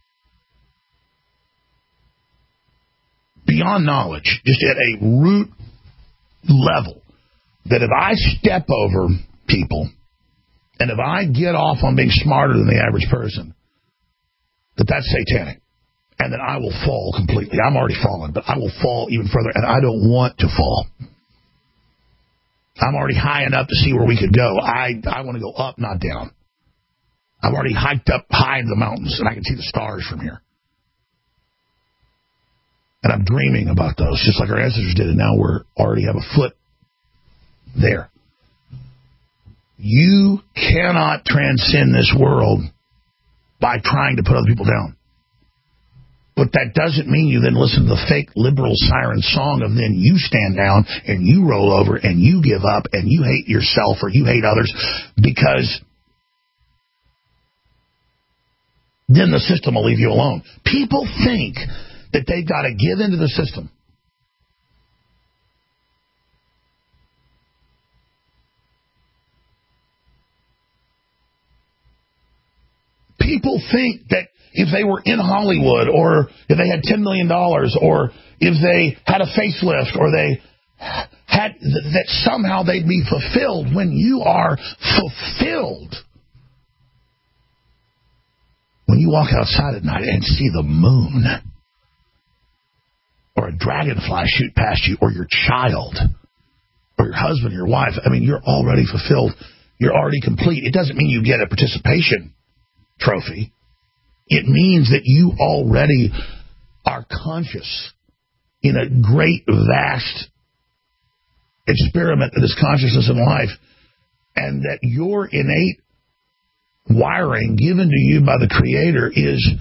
beyond knowledge, just at a root level, that if I step over people, and if I get off on being smarter than the average person, that that's satanic, and that I will fall completely. I'm already fallen, but I will fall even further, and I don't want to fall. I'm already high enough to see where we could go. I, I want to go up, not down. I've already hiked up high in the mountains, and I can see the stars from here. And I'm dreaming about those, just like our ancestors did, and now we already have a foot there. You cannot transcend this world by trying to put other people down. But that doesn't mean you then listen to the fake liberal siren song of then you stand down and you roll over and you give up and you hate yourself or you hate others, because then the system will leave you alone. People think that they've got to give into the system. People think that if they were in Hollywood, or if they had ten million dollars, or if they had a facelift, or they had, that somehow they'd be fulfilled. When you are fulfilled, when you walk outside at night and see the moon, or a dragonfly shoot past you, or your child, or your husband, or your wife, I mean, you're already fulfilled. You're already complete. It doesn't mean you get a participation trophy. It means that you already are conscious in a great, vast experiment that is consciousness in life, and that your innate wiring given to you by the Creator is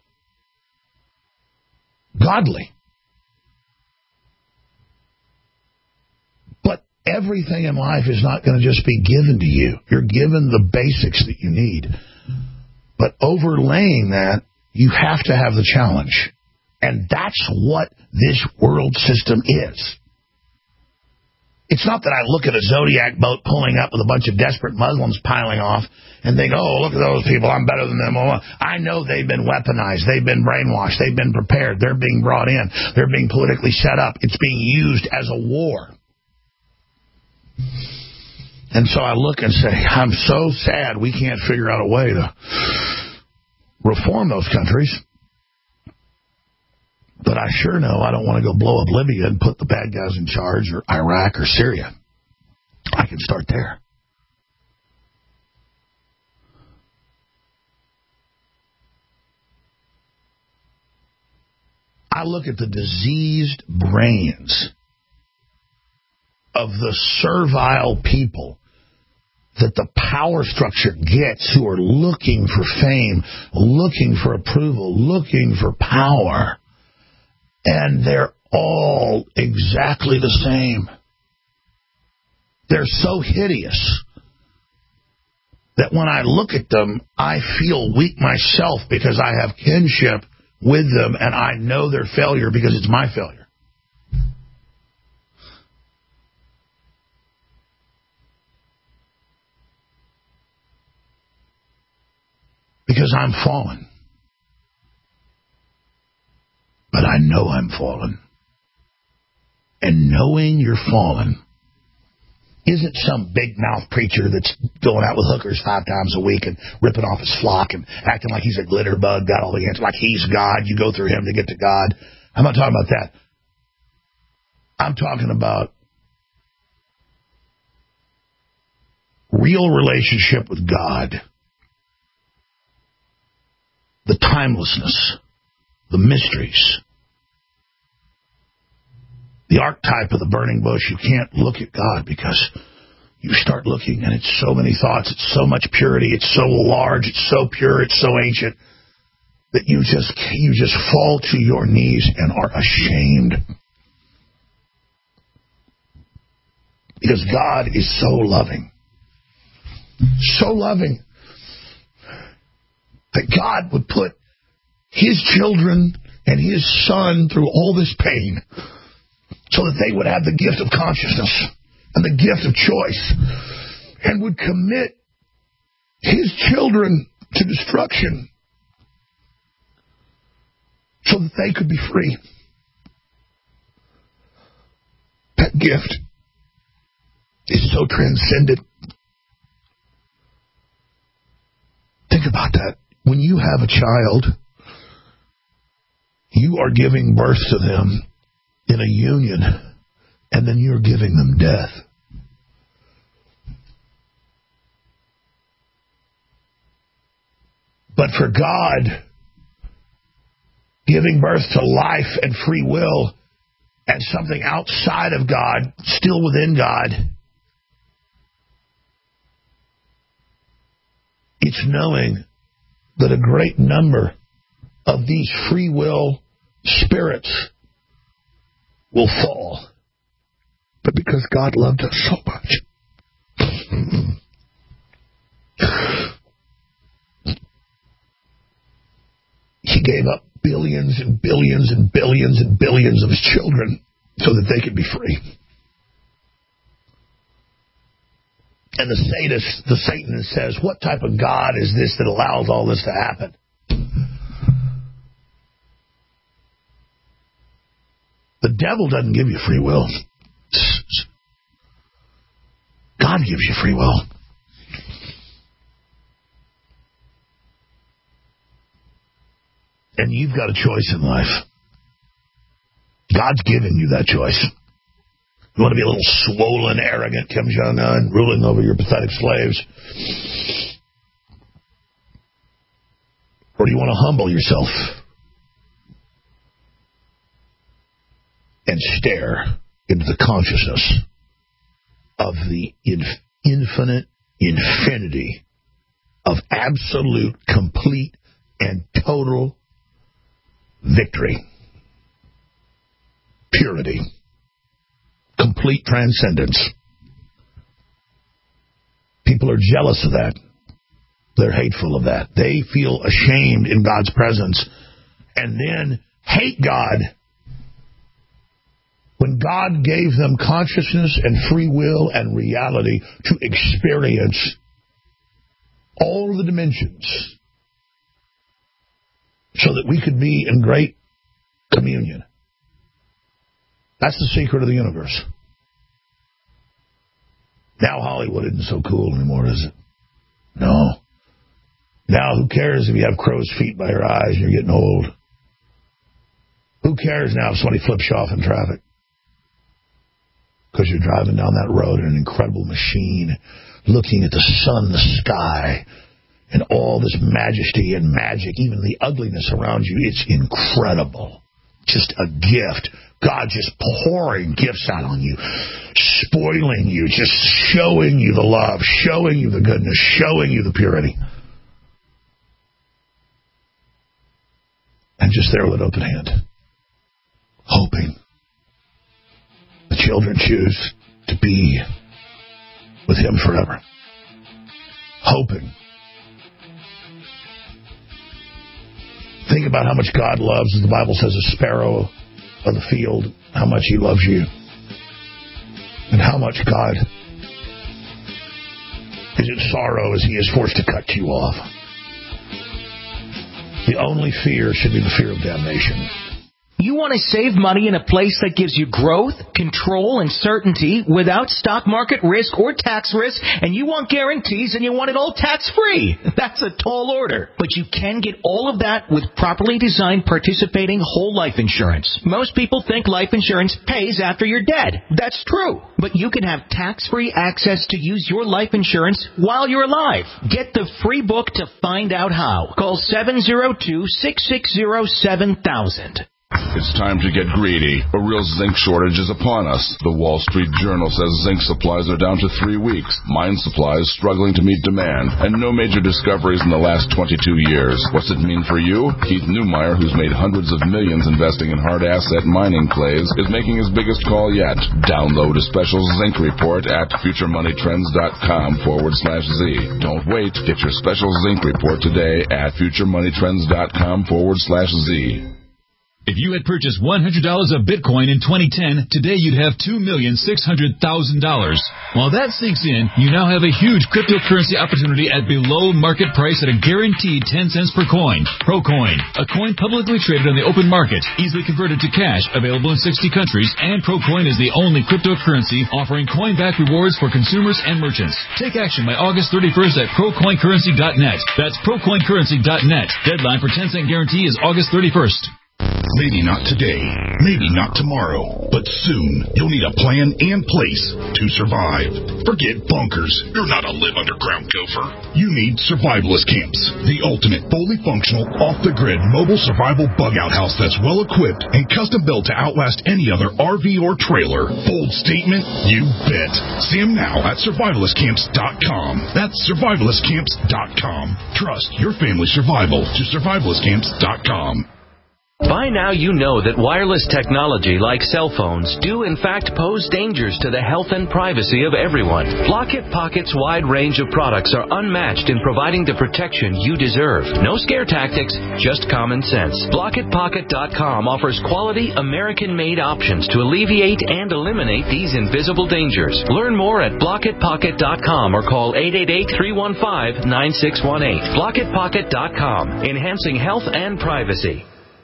godly. But everything in life is not going to just be given to you. You're given the basics that you need. But overlaying that, you have to have the challenge. And that's what this world system is. It's not that I look at a Zodiac boat pulling up with a bunch of desperate Muslims piling off and think, oh, look at those people, I'm better than them. I know they've been weaponized. They've been brainwashed. They've been prepared. They're being brought in. They're being politically set up. It's being used as a war. And so I look and say, I'm so sad we can't figure out a way to reform those countries. But I sure know I don't want to go blow up Libya and put the bad guys in charge, or Iraq or Syria. I can start there. I look at the diseased brains of the servile people that the power structure gets, who are looking for fame, looking for approval, looking for power. And they're all exactly the same. They're so hideous that when I look at them, I feel weak myself because I have kinship with them and I know their failure because it's my failure. Because I'm fallen. But I know I'm fallen. And knowing you're fallen isn't some big mouth preacher that's going out with hookers five times a week and ripping off his flock and acting like he's a glitter bug, got all the answers, like he's God, you go through him to get to God. I'm not talking about that. I'm talking about real relationship with God. The timelessness, the mysteries, the archetype of the burning bush. You can't look at God because you start looking and it's so many thoughts, it's so much purity, it's so large, it's so pure, it's so ancient that you just you just fall to your knees and are ashamed. Because God is so loving. So loving that God would put his children and his son through all this pain so that they would have the gift of consciousness and the gift of choice and would commit his children to destruction so that they could be free. That gift is so transcendent. Think about that. When you have a child, you are giving birth to them in a union, and then you're giving them death. But for God, giving birth to life and free will and something outside of God, still within God, it's knowing that a great number of these free will spirits will fall. But because God loved us so much, he gave up billions and billions and billions and billions of his children so that they could be free. And the sadist, the Satanist says, what type of God is this that allows all this to happen? The devil doesn't give you free will. God gives you free will. And you've got a choice in life. God's given you that choice. You want to be a little swollen, arrogant Kim Jong-un ruling over your pathetic slaves? Or do you want to humble yourself and stare into the consciousness of the inf- infinite infinity of absolute, complete, and total victory, purity, complete transcendence? People are jealous of that. They're hateful of that. They feel ashamed in God's presence. And then hate God when God gave them consciousness and free will and reality to experience all of the dimensions so that we could be in great communion. That's the secret of the universe. Now Hollywood isn't so cool anymore, is it? No. Now who cares if you have crow's feet by your eyes and you're getting old? Who cares now if somebody flips you off in traffic? Because you're driving down that road in an incredible machine, looking at the sun, the sky, and all this majesty and magic, even the ugliness around you. It's incredible. Just a gift. God just pouring gifts out on you, spoiling you, just showing you the love, showing you the goodness, showing you the purity. And just there with open hand, hoping the children choose to be with Him forever. Hoping. Think about how much God loves, as the Bible says, a sparrow of the field, how much He loves you. And how much God is in sorrow as He is forced to cut you off. The only fear should be the fear of damnation. You want to save money in a place that gives you growth, control, and certainty without stock market risk or tax risk, and you want guarantees and you want it all tax-free. That's a tall order. But you can get all of that with properly designed participating whole life insurance. Most people think life insurance pays after you're dead. That's true. But you can have tax-free access to use your life insurance while you're alive. Get the free book to find out how. Call seven oh two, six six oh, seven thousand. It's time to get greedy. A real zinc shortage is upon us. The Wall Street Journal says zinc supplies are down to three weeks. Mine supply is struggling to meet demand, and no major discoveries in the last twenty-two years. What's it mean for you? Keith Neumeyer, who's made hundreds of millions investing in hard asset mining clays, is making his biggest call yet. Download a special zinc report at futuremoneytrends.com forward slash Z. Don't wait. Get your special zinc report today at futuremoneytrends.com forward slash Z. If you had purchased one hundred dollars of Bitcoin in twenty ten, today you'd have two million six hundred thousand dollars. While that sinks in, you now have a huge cryptocurrency opportunity at below market price at a guaranteed ten cents per coin. ProCoin, a coin publicly traded on the open market, easily converted to cash, available in sixty countries, and ProCoin is the only cryptocurrency offering coin-back rewards for consumers and merchants. Take action by August thirty-first at procoin currency dot net. That's procoin currency dot net. Deadline for ten cent guarantee is August thirty-first. Maybe not today, maybe not tomorrow, but soon you'll need a plan and place to survive. Forget bunkers. You're not a live underground gopher. You need survivalist camps, the ultimate fully functional, off-the-grid mobile survival bug-out house that's well-equipped and custom-built to outlast any other R V or trailer. Bold statement? You bet. See them now at survivalist camps dot com. That's survivalist camps dot com. Trust your family's survival to survivalist camps dot com. By now you know that wireless technology like cell phones do in fact pose dangers to the health and privacy of everyone. Blockit Pocket's wide range of products are unmatched in providing the protection you deserve. No scare tactics, just common sense. Blockit Pocket dot com offers quality American-made options to alleviate and eliminate these invisible dangers. Learn more at Blockit Pocket dot com or call eight eight eight, three one five, nine six one eight. Blockit Pocket dot com, enhancing health and privacy.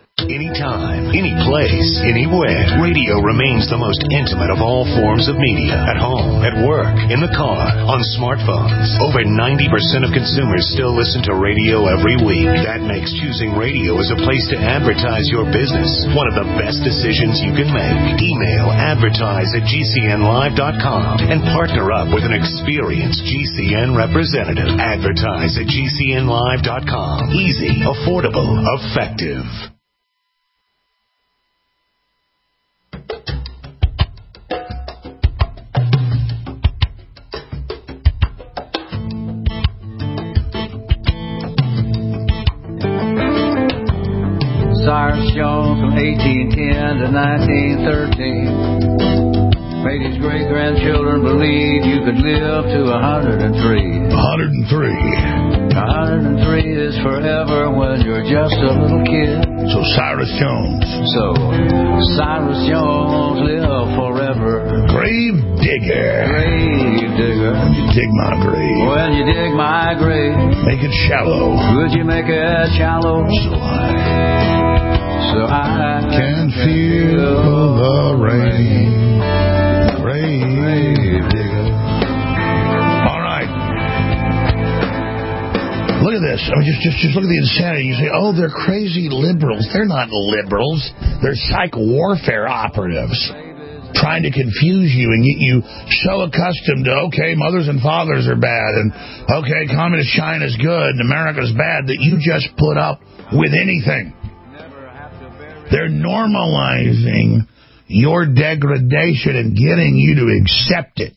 Anytime, any place, anywhere. Radio remains the most intimate of all forms of media. At home, at work, in the car, on smartphones. Over ninety percent of consumers still listen to radio every week. That makes choosing radio as a place to advertise your business one of the best decisions you can make. Email advertise at G C N live dot com and partner up with an experienced G C N representative. Advertise at G C N live dot com. Easy, affordable, effective. Cyrus Jones from eighteen ten to nineteen thirteen. Made his great-grandchildren believe you could live to a hundred and three. one hundred and three. A hundred and three is forever when you're just a little kid. So Cyrus Jones. So Cyrus Jones live forever. Grave digger. Grave digger. When you dig my grave. When you dig my grave. Make it shallow. Could you make it shallow? So I. So I can feel the rain. Grave, grave digger. All right. Look at this. I mean, just, just, just look at the insanity. You say, oh, they're crazy liberals. They're not liberals. They're psych warfare operatives trying to confuse you and get you so accustomed to, okay, mothers and fathers are bad, and, okay, communist China's good, and America's bad, that you just put up with anything. They're normalizing your degradation and getting you to accept it.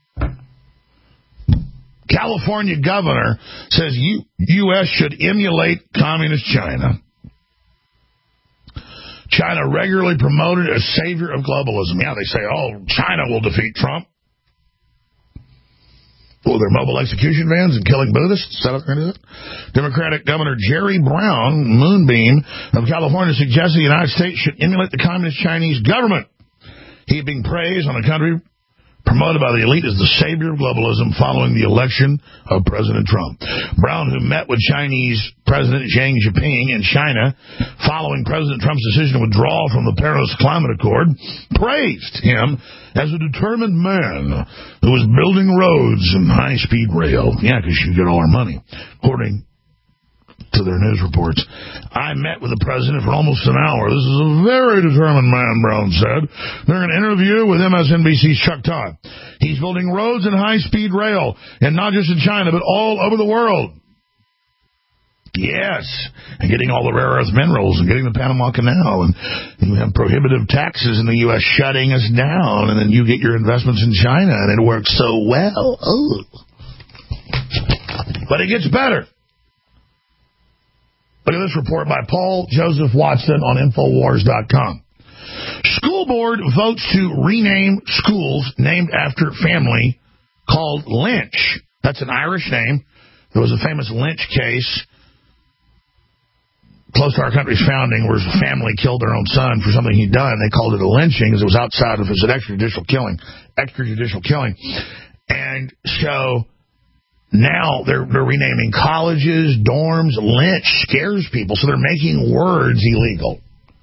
California governor says U- U.S. should emulate communist China. China regularly promoted as savior of globalism. Yeah, they say, oh, China will defeat Trump. Well, their mobile execution vans and killing Buddhists. Is that what they're going to do? Democratic Governor Jerry Brown, Moonbeam, of California, suggested the United States should emulate the communist Chinese government, heaping praise on a country promoted by the elite as the savior of globalism following the election of President Trump. Brown, who met with Chinese President Xi Jinping in China following President Trump's decision to withdraw from the Paris Climate Accord, praised him as a determined man who was building roads and high-speed rail. Yeah, because you get all our money, according to their news reports. I met with the president for almost an hour. This is a very determined man, Brown said. During an interview with M S N B C's Chuck Todd. He's building roads and high-speed rail, and not just in China, but all over the world. Yes, and getting all the rare earth minerals and getting the Panama Canal, and you have prohibitive taxes in the U S shutting us down, and then you get your investments in China, and it works so well. Oh. But it gets better. Look at this report by Paul Joseph Watson on Infowars dot com. School board votes to rename schools named after family called Lynch. That's an Irish name. There was a famous Lynch case close to our country's founding where a family killed their own son for something he'd done. They called it a lynching because it was outside of it was an extrajudicial killing. Extrajudicial killing. And so now they're, they're renaming colleges, dorms. Lynch scares people, so they're making words illegal.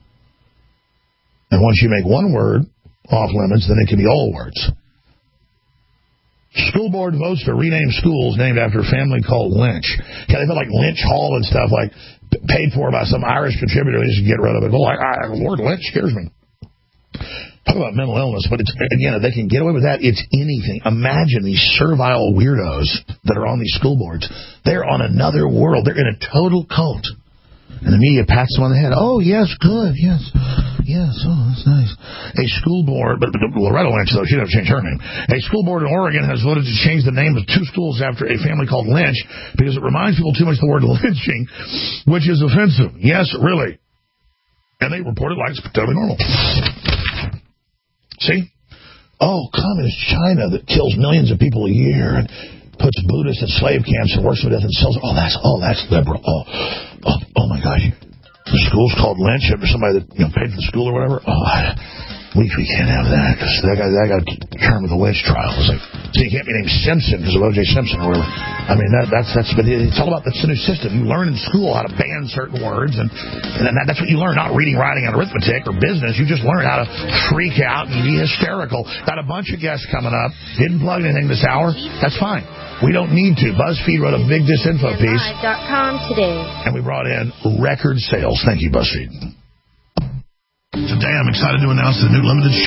And once you make one word off limits, then it can be all words. School board votes to rename schools named after a family called Lynch. Yeah, they feel like Lynch Hall and stuff, like paid for by some Irish contributor. They just get rid of it. Well, I, I, the word Lynch scares me. Talk about mental illness, but it's, again, if they can get away with that, it's anything. Imagine these servile weirdos that are on these school boards. They're on another world. They're in a total cult. And the media pats them on the head. Oh, yes, good, yes, yes, oh, that's nice. A school board, but, but Loretta Lynch, though, she didn't change her name. A school board in Oregon has voted to change the name of two schools after a family called Lynch because it reminds people too much of the word lynching, which is offensive. Yes, really. And they report it like it's totally normal. See? Oh, communist China that kills millions of people a year and puts Buddhists in slave camps and works to death and sells. Oh, that's oh, that's liberal. Oh, oh, oh my gosh. The school's called Lynch after somebody that you know, paid for the school or whatever. Oh, I, we we can't have that because that guy that got termed with the Lynch trial. It's like, so you can't be named Simpson because of O J Simpson or whatever. I mean, that, that's that's but it's all about that's the new system. You learn in school how to ban certain words, and and then that, that's what you learn. Not reading, writing, and arithmetic or business. You just learn how to freak out and be hysterical. Got a bunch of guests coming up. Didn't plug anything this hour. That's fine. We don't need to. BuzzFeed wrote a big disinfo piece. live dot com today. And we brought in record sales. Thank you, BuzzFeed. Today I'm excited to announce the new limited